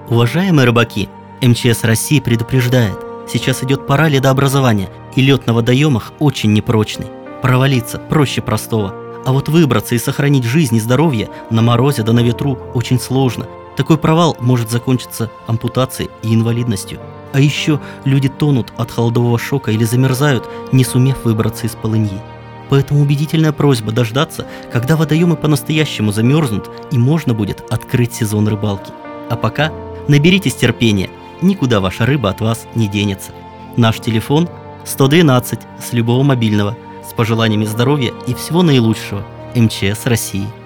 Уважаемые рыбаки, МЧС России предупреждает, сейчас идет пора ледообразования, и лед на водоемах очень непрочный. Провалиться проще простого, а вот выбраться и сохранить жизнь и здоровье на морозе да на ветру очень сложно. Такой провал может закончиться ампутацией и инвалидностью. А еще люди тонут от холодового шока или замерзают, не сумев выбраться из полыньи. Поэтому убедительная просьба дождаться, когда водоемы по-настоящему замерзнут и можно будет открыть сезон рыбалки. А пока наберитесь терпения, никуда ваша рыба от вас не денется. Наш телефон 112 с любого мобильного, с пожеланиями здоровья и всего наилучшего. МЧС России.